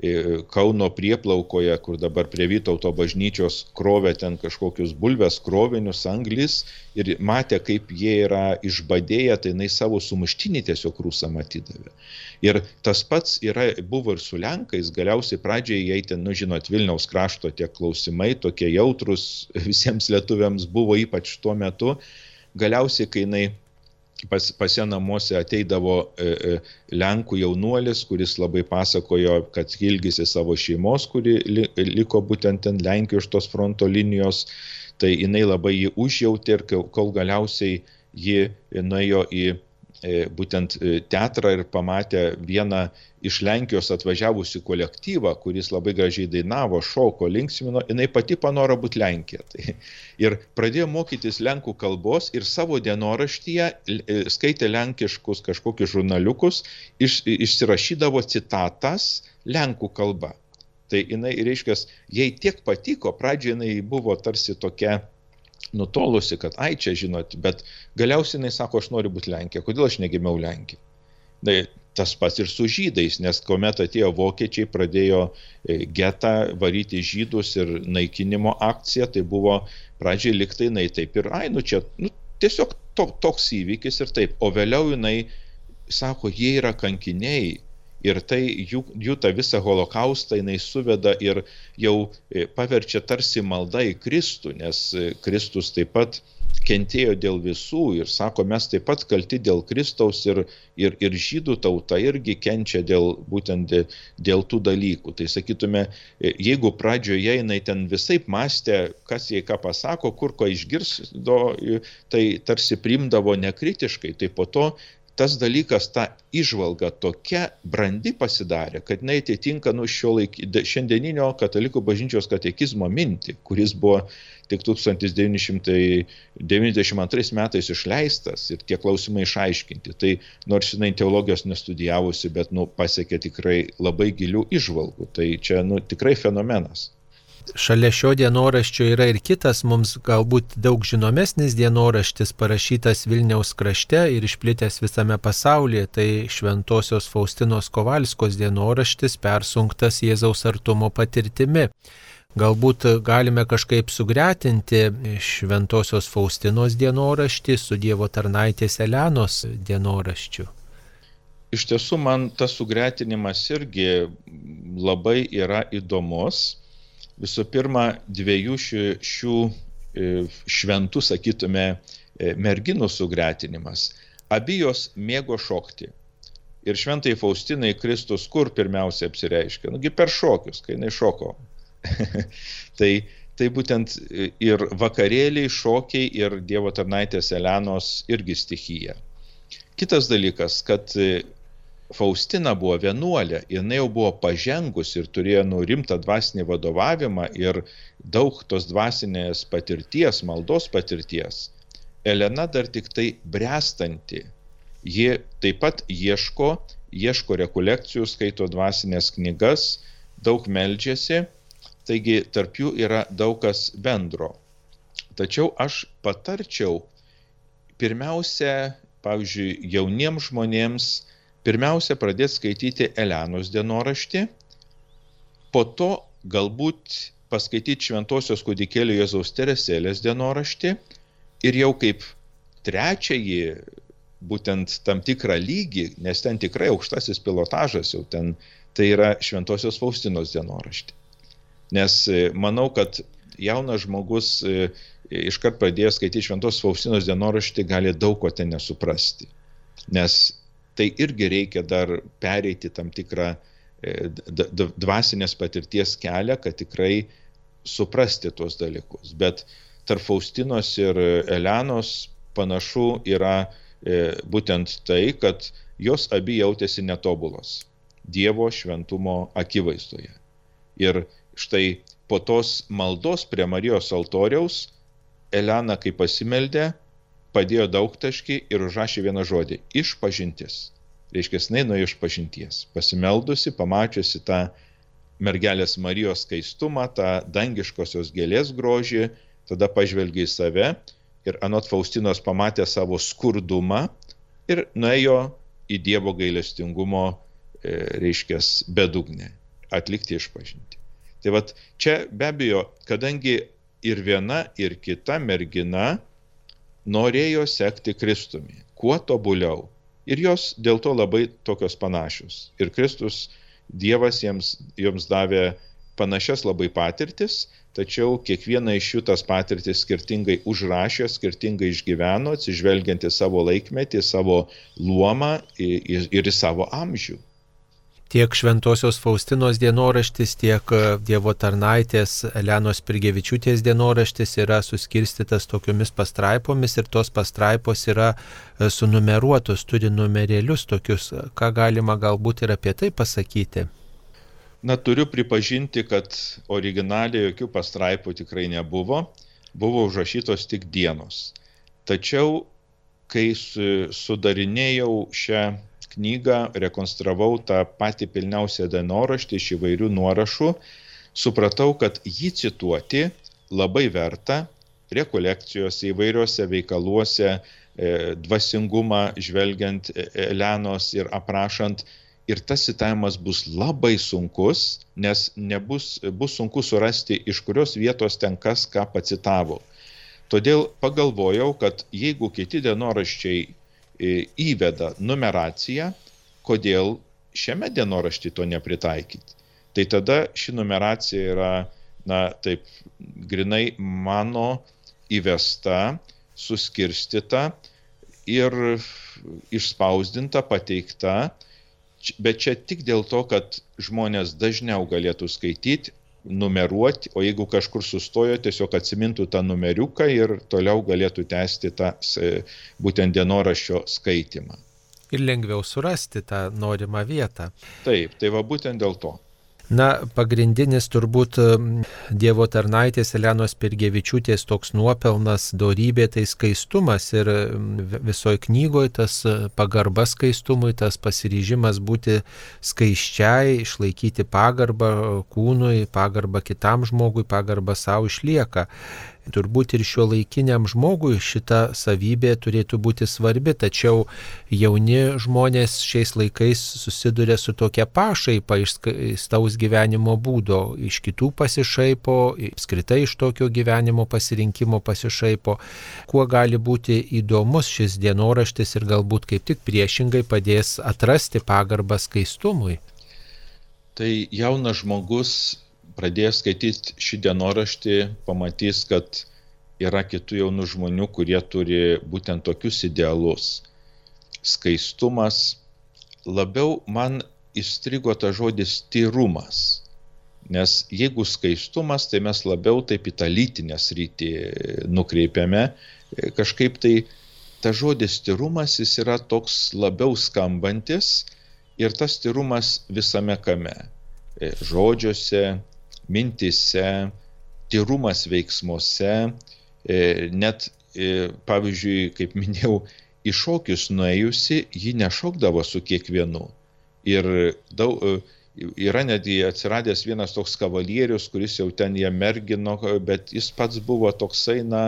Kauno prieplaukoje, kur dabar prie Vytauto bažnyčios krovė ten kažkokius bulves, krovinius, anglis ir matė, kaip jie yra išbadėję, tai jinai savo sumuštinį tiesiog rusam atidavė. Ir tas pats yra, buvo ir su Lenkais, galiausiai pradžiai jai ten, nu žinot, Vilniaus krašto tie klausimai, tokie jautrus visiems lietuviams buvo ypač tuo metu, galiausiai, kai jinai Pas, pas ją namuose ateidavo e, e, Lenkų jaunuolis, kuris labai pasakojo, kad ilgisi savo šeimos, kuri li, liko būtent ten Lenkijos tos fronto linijos, tai jinai labai jį užjautė ir kol galiausiai ji nuėjo į e, būtent teatrą ir pamatė vieną iš Lenkijos atvažiavusi kolektyvą, kuris labai gražiai dainavo, šoko, linksmino, jinai pati panoro būti Lenkija. Tai, ir pradėjo mokytis lenkų kalbos ir savo dienoraštyje skaitė lenkiškus kažkokius žurnaliukus, iš, išsirašydavo citatas lenkų kalba. Tai jinai, reiškia, jai tiek patiko, pradžioje jinai buvo tarsi tokia nutolusi, kad ai čia žinot, bet galiausiai jinai sako, aš noriu būti Lenkija, kodėl aš negimiau Lenkija. Tai tas pats ir su žydais, nes kuomet atėjo vokiečiai, pradėjo getą varyti žydus ir naikinimo akciją, tai buvo pradžiai liktai jinai taip ir, ai, nu čia, nu, tiesiog to, toks įvykis ir taip, o vėliau jinai sako, jie yra kankiniai ir tai jų, jų tą visą holokaustą jinai suveda ir jau paverčia tarsi malda į Kristų, nes Kristus taip pat kentėjo dėl visų ir sako, mes taip pat kalti dėl Kristaus ir, ir, ir žydų tauta irgi kenčia dėl, būtent dėl tų dalykų. Tai sakytume, jeigu pradžioje jinai ten visaip mąstė, kas jai ką pasako, kur ko išgirdo, tai tarsi priimdavo nekritiškai, tai po to tas dalykas, ta įžvalga tokia brandi pasidarė, kad jinai atitinka nu, šiuolaik, šiandieninio katalikų bažnyčios katekizmo mintį, kuris buvo tik tūkstantis devyni šimtai devyniasdešimt antrais metais išleistas ir tie klausimai išaiškinti. Tai nors jinai teologijos nestudijavusi, bet nu, pasiekė tikrai labai gilių įžvalgų. Tai čia nu, tikrai fenomenas. Šalia šio dienoraščio yra ir kitas, mums galbūt daug žinomesnis dienoraštis, parašytas Vilniaus krašte ir išplitęs visame pasaulyje, tai Šventosios Faustinos Kovalskos dienoraštis, persunktas Jėzaus artumo patirtimi. Galbūt galime kažkaip sugretinti Šventosios Faustinos dienoraštį su Dievo tarnaitės Elenos dienoraščiu. Iš tiesų, man tas sugretinimas irgi labai yra įdomus. Visų pirma, dviejų šių, šių šventų, sakytume, merginų sugretinimas. Abi jos mėgo šokti. Ir šventai Faustinai Kristus kur pirmiausia apsireiškia? Nugi per šokius, kai jinai šoko. tai, tai būtent ir vakarėliai, šokiai ir Dievo tarnaitės Elenos irgi stichija. Kitas dalykas, kad Faustina buvo vienuolė, jinai jau buvo pažengus ir turėjo nu, rimtą dvasinį vadovavimą ir daug tos dvasinės patirties, maldos patirties. Elena dar tik tai bręstanti. Ji taip pat ieško, ieško rekolekcijų, skaito dvasinės knygas, daug meldžiasi, taigi tarp jų yra daug kas bendro. Tačiau aš patarčiau pirmiausia, pavyzdžiui, jauniems žmonėms, pirmiausia, pradėti skaityti Elenos dienoraštį, po to galbūt paskaityti Šventosios kūdikėlio Jėzaus Teresėlės dienoraštį ir jau kaip trečiąjį, būtent tam tikrą lygį, nes ten tikrai aukštasis pilotažas jau ten, tai yra Šventosios Faustinos dienoraštį. Nes manau, kad jaunas žmogus iškart pradėjęs skaityti Šventosios Faustinos dienoraštį gali daug ko ten nesuprasti. Nes tai irgi reikia dar pereiti tam tikrą dvasinės patirties kelią, kad tikrai suprasti tuos dalykus. Bet tarp Faustinos ir Elenos panašu yra būtent tai, kad jos abi jautėsi netobulos Dievo šventumo akivaizdoje. Ir štai po tos maldos prie Marijos altoriaus Elena, kai pasimeldė, padėjo daugtaškį ir užrašė vieną žodį – išpažintis. Reiškia, jinai nuėjo išpažinties. Pasimeldusi, pamačiusi tą mergelės Marijos skaistumą, tą dangiškosios gėlės grožį, tada pažvelgė į save ir anot Faustinos pamatė savo skurdumą ir nuėjo į Dievo gailestingumo, e, reiškia, bedugnę, atlikti išpažintį. Tai vat čia be abejo, kadangi ir viena, ir kita mergina norėjo sekti Kristumi, kuo tobuliau. Ir jos dėl to labai tokios panašios. Ir Kristus, Dievas jiems, joms davė panašias labai patirtis, tačiau kiekviena iš jų tas patirtis skirtingai užrašė, skirtingai išgyveno, atsižvelgiant į savo laikmetį, savo luomą ir į savo amžių. Tiek Šventosios Faustinos dienoraštis, tiek Dievo tarnaitės Elenos Spirgevičiūtės dienoraštis yra suskirstytas tokiomis pastraipomis ir tos pastraipos yra sunumeruotos, turi numerėlius tokius. Ką galima galbūt ir apie tai pasakyti? Na, turiu pripažinti, kad originaliai jokių pastraipų tikrai nebuvo, buvo užrašytos tik dienos. Tačiau, kai sudarinėjau šią knygą, rekonstravau tą patį pilniausią dienoraštį iš įvairių nuorašų, supratau, kad jį cituoti labai verta rekolekcijose, įvairiuose veikaluose, dvasingumą žvelgiant Elenos ir aprašant. Ir tas citavimas bus labai sunkus, nes nebus, bus sunku surasti, iš kurios vietos ten kas ką pacitavo. Todėl pagalvojau, kad jeigu kiti dienoraščiai įveda numeraciją, kodėl šiame dienorašty to nepritaikyti. Tai tada ši numeracija yra, na, taip, grinai mano įvesta, suskirstyta ir išspausdinta, pateikta, bet čia tik dėl to, kad žmonės dažniau galėtų skaityti, numeruoti, o jeigu kažkur sustojo, tiesiog atsimintų tą numeriuką ir toliau galėtų tęsti tą būtent dienoraščio skaitymą. Ir lengviau surasti tą norimą vietą. Taip, tai va būtent dėl to. Na, pagrindinis turbūt Dievo tarnaitės Elenos Spirgevičiūtės toks nuopelnas, dorybė, tai skaistumas ir visoje knygoje tas pagarba skaistumui, tas pasiryžimas būti skaisčiai, išlaikyti pagarbą kūnui, pagarbą kitam žmogui, pagarbą savo išlieka. Turbūt ir šiuolaikiniam žmogui šita savybė turėtų būti svarbi, tačiau jauni žmonės šiais laikais susiduria su tokia pašaipa iš skaistaus gyvenimo būdo, iš kitų pasišaipo, apskritai iš tokio gyvenimo pasirinkimo pasišaipo. Kuo gali būti įdomus šis dienoraštis ir galbūt kaip tik priešingai padės atrasti pagarbą skaistumui? Tai jaunas žmogus pradėjęs skaityti šį dienoraštį, pamatys, kad yra kitų jaunų žmonių, kurie turi būtent tokius idealus. Skaistumas, labiau man įstrigo ta žodis tyrumas, nes jeigu skaistumas, tai mes labiau taip į tą lytinę sritį nukreipiame. Kažkaip tai ta žodis tyrumas, jis yra toks labiau skambantis ir tas tyrumas visame kame. Žodžiuose, mintise, tyrumas veiksmuose, net, pavyzdžiui, kaip minėjau, į šokius nuėjusi, ji nešokdavo su kiekvienu. Ir daug, yra netgi atsiradęs vienas toks kavalierius, kuris jau ten ją mergino, bet jis pats buvo toksai, na,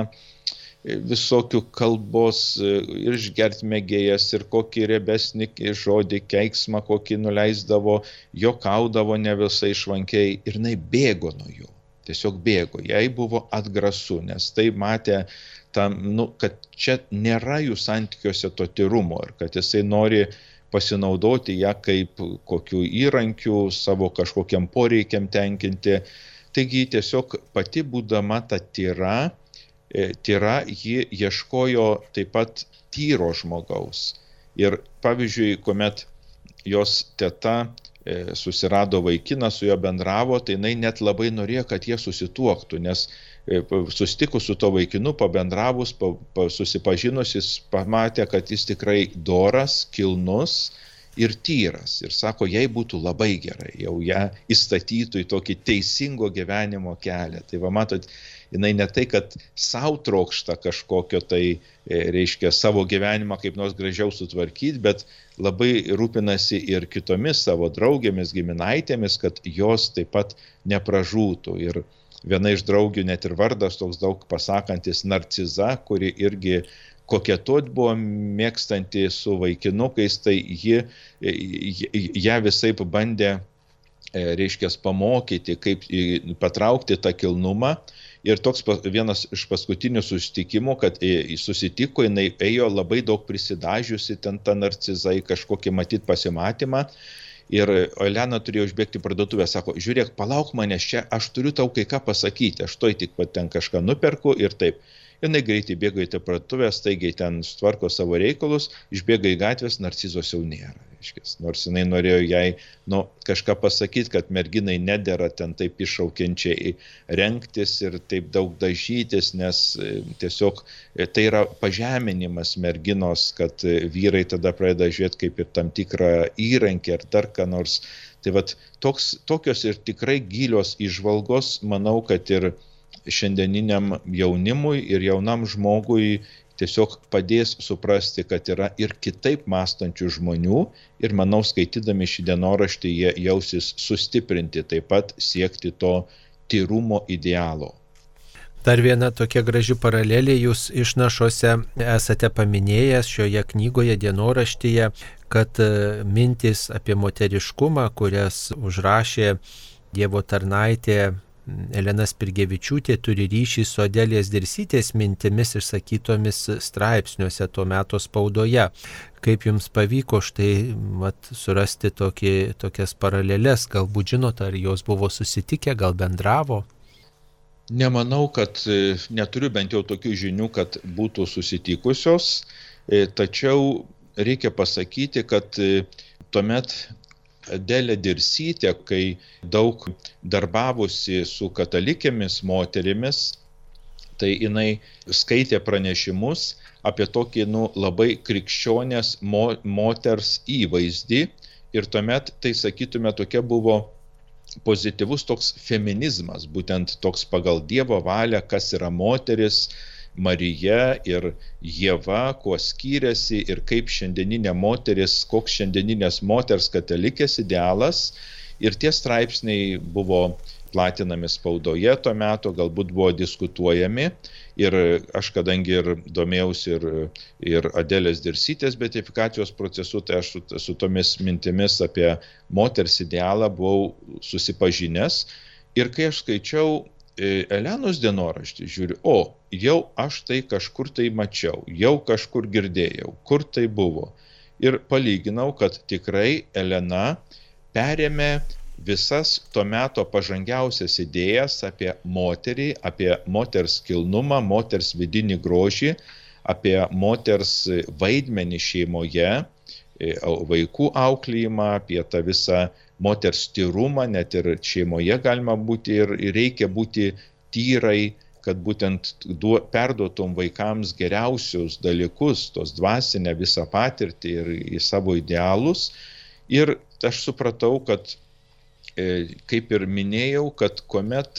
visokių kalbos ir išgertmėgėjas, ir kokį riebesnį žodį, keiksmą kokį nuleisdavo, juokaudavo ne visai švankiai ir jinai bėgo nuo jo. Tiesiog bėgo. Jai buvo atgrasu, nes tai matė, tam, nu, kad čia nėra jų santykiuose to tyrumo ir kad jisai nori pasinaudoti ją kaip kokių įrankių savo kažkokiam poreikiam tenkinti. Taigi tiesiog pati būdama ta tyra, tyra, ji ieškojo taip pat tyro žmogaus. Ir pavyzdžiui, kuomet jos teta susirado vaikiną, su juo bendravo, tai jinai net labai norėjo, kad jie susituoktų, nes susitikus su to vaikinu, pabendravus, pa, pa, susipažinus, jis pamatė, kad jis tikrai doras, kilnus ir tyras. Ir sako, jai būtų labai gerai, jau ją įstatytų į tokį teisingo gyvenimo kelią. Tai va matot, jinai ne tai, kad savo trokšta kažkokio tai, reiškia, savo gyvenimą kaip nors gražiau sutvarkyti, bet labai rūpinasi ir kitomis savo draugėmis, giminaitėmis, kad jos taip pat nepražūtų. Ir viena iš draugių net ir vardas toks daug pasakantis Narciza, kuri irgi koketuot buvo mėgstanti su vaikinukais, tai ji, ją visaip bandė, reiškia, pamokyti, kaip patraukti tą kilnumą. Ir toks vienas iš paskutinių susitikimų, kad susitiko, jinai ėjo labai daug prisidažiusi, ten tą narcizą į kažkokį matyt pasimatymą. Ir Elena turėjo užbėgti parduotuvę, sako, žiūrėk, palauk manęs čia, aš turiu tau kai ką pasakyti, aš toj tik ten kažką nuperku ir taip. Ir jinai greitai bėga į tą parduotuvę, staigiai ten sutvarko savo reikalus, išbėga į gatvės, narcizos jau nėra. Reiškės. Nors jinai norėjo jai nu, kažką pasakyti, kad merginai nedera ten taip iššaukiančiai rengtis ir taip daug dažytis, nes tiesiog tai yra pažeminimas merginos, kad vyrai tada pradeda žiūrėti kaip ir tam tikrą įrankį ar dar ką nors. Tai vat, toks, tokios ir tikrai gilios įžvalgos, manau, kad ir šiandieniniam jaunimui ir jaunam žmogui tiesiog padės suprasti, kad yra ir kitaip mąstančių žmonių ir manau, skaitydami šį dienoraštį, jie jausis sustiprinti, taip pat siekti to tyrumo idealo. Dar viena tokia graži paralelė, jūs išnašose esate paminėjęs šioje knygoje dienoraštyje, kad mintys apie moteriškumą, kurias užrašė Dievo tarnaitė Elena Spirgevičiūtė, turi ryšį su Adelės Dirsytės mintimis išsakytomis straipsniuose tuo metu spaudoje. Kaip jums pavyko štai mat, surasti tokį, tokias paralelės? Galbūt žinot, ar jos buvo susitikę, gal bendravo? Nemanau, kad neturiu bent jau tokių žinių, kad būtų susitikusios, tačiau reikia pasakyti, kad tuomet Adelė Dirsytė, kai daug darbavosi su katalikėmis moterimis, tai jinai skaitė pranešimus apie tokį nu, labai krikščionės mo, moters įvaizdį ir tuomet, tai sakytume, tokia buvo pozityvus toks feminizmas, būtent toks pagal Dievo valią, kas yra moteris, Marija ir Ieva, kuo skyrėsi ir kaip šiandieninė moteris, koks šiandieninės moters katalikės idealas. Ir tie straipsniai buvo platinami spaudoje tuo metu, galbūt buvo diskutuojami. Ir aš, kadangi ir domėjausi ir, ir Adelės Dirsytės beatifikacijos procesu, tai aš su, su tomis mintimis apie moters idealą buvau susipažinęs. Ir kai aš skaičiau Elenos dienoraštį, žiūriu, o, jau aš tai kažkur tai mačiau, jau kažkur girdėjau, kur tai buvo. Ir palyginau, kad tikrai Elena perėmė visas to meto pažangiausias idėjas apie moterį, apie moters kilnumą, moters vidinį grožį, apie moters vaidmenį šeimoje, vaikų auklėjimą, apie tą visą moters tyrumą, net ir šeimoje galima būti ir reikia būti tyrai, kad būtent duo, perduotum vaikams geriausius dalykus, tos dvasinę visą patirtį ir į savo idealus. Ir aš supratau, kad, kaip ir minėjau, kad kuomet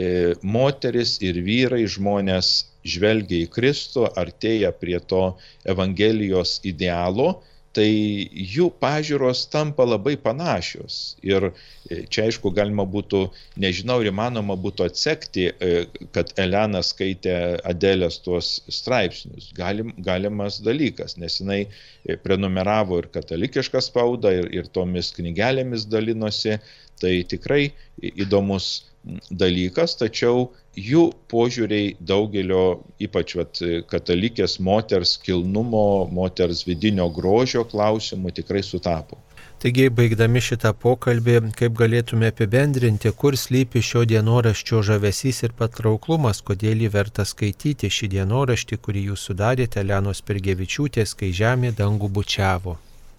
moteris ir vyrai žmonės žvelgia į Kristų, artėja prie to Evangelijos idealo, tai jų pažiūros tampa labai panašios. Ir čia, aišku, galima būtų, nežinau, ir įmanoma būtų atsekti, kad Elena skaitė Adelės tuos straipsnius. Galim, galimas dalykas, nes jinai prenumeravo ir katalikišką spaudą, ir, ir tomis knygelėmis dalinosi. Tai tikrai įdomus dalykas, tačiau jų požiūriai daugelio, ypač vat, katalikės moters kilnumo, moters vidinio grožio klausimų tikrai sutapo. Taigi, baigdami šitą pokalbį, kaip galėtume apibendrinti, kur slypi šio dienoraščio žavesys ir patrauklumas, kodėl jį verta skaityti šį dienoraštį, kurį jūs sudarėte Elenos Spirgevičiūtės, kai žemė dangų bučiavo?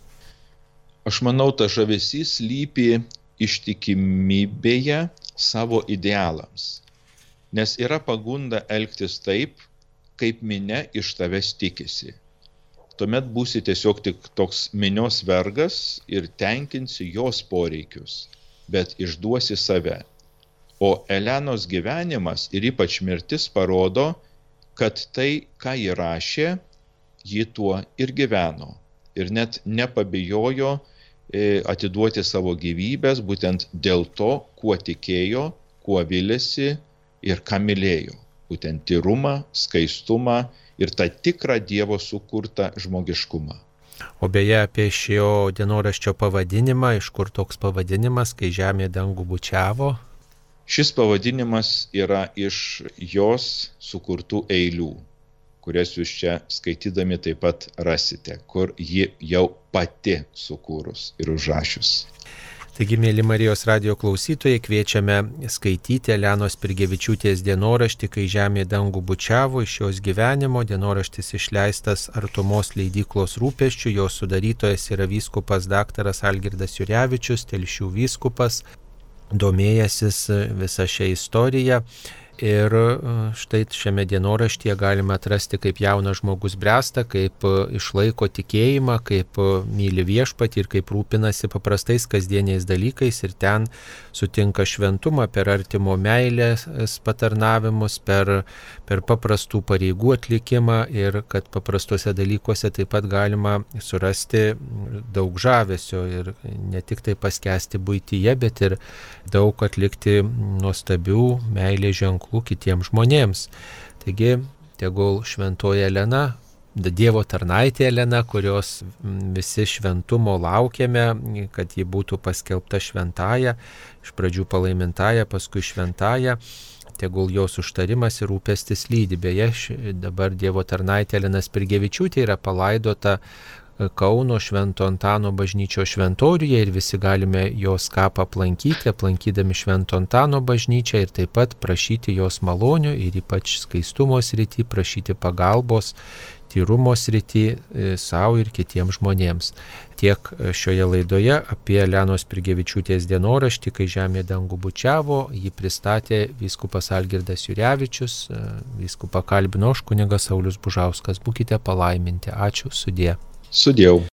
Aš manau, ta žavesys slypi ištikimybėje savo idealams. Nes yra pagunda elgtis taip, kaip minia iš tavęs tikisi. Tuomet būsi tiesiog tik toks minios vergas ir tenkinsi jos poreikius, bet išduosi save. O Elenos gyvenimas ir ypač mirtis parodo, kad tai, ką ji rašė, ji tuo ir gyveno. Ir net nepabijojo atiduoti savo gyvybės būtent dėl to, kuo tikėjo, kuo vilėsi ir ką mylėjo. Būtent tyrumą, skaistumą ir tą tikrą Dievo sukurtą žmogiškumą. O beje, apie šio dienoraščio pavadinimą, iš kur toks pavadinimas, kai žemė dangų bučiavo? Šis pavadinimas yra iš jos sukurtų eilių, kurias jūs čia skaitydami taip pat rasite, kur ji jau pati sukūrus ir užrašius. Taigi, mėly Marijos radijo klausytojai, kviečiame skaityti Elenos Spirgevičiūtės dienoraštį, kai žemė dangų bučiavo, iš jos gyvenimo. Dienoraštis išleistas Artumos leidyklos rūpesčių, jo sudarytojas yra vyskupas daktaras Algirdas Jurevičius, Telšių vyskupas, domėjęsis visą šią istoriją. Ir štai šiame dienoraštyje galime atrasti, kaip jaunas žmogus bręsta, kaip išlaiko tikėjimą, kaip myli viešpatį ir kaip rūpinasi paprastais kasdieniais dalykais. Ir ten sutinka šventumą per artimo meilės patarnavimus, per, per paprastų pareigų atlikimą ir kad paprastuose dalykuose taip pat galima surasti daug žavesio ir ne tik tai paskęsti buityje, bet ir daug atlikti nuostabių meilės ženklų kitiems žmonėms. Taigi, tegul šventoji Elena, Dievo tarnaitė Elena, kurios visi šventumo laukiame, kad ji būtų paskelbta šventąja, iš pradžių palaimintąja, paskui šventąja, tegul jos užtarimas ir rūpestis lydi. Beje, dabar Dievo tarnaitė Elena Spirgevičiūtė yra palaidota Kauno Švento Antano bažnyčios šventoriuje ir visi galime jos kapą aplankyti, aplankydami Švento Antano bažnyčią ir taip pat prašyti jos malonių ir ypač skaistumo srity, prašyti pagalbos, tyrumo srity savo ir kitiems žmonėms. Tiek šioje laidoje apie Elenos Spirgevičiūtės dienoraštį, kai žemė dangų bučiavo, jį pristatė vyskupas Algirdas Jurevičius, vyskupą kalbino aš, kunigas Saulius Bužauskas. Būkite palaiminti. Ačiū, sudie. Sudieu.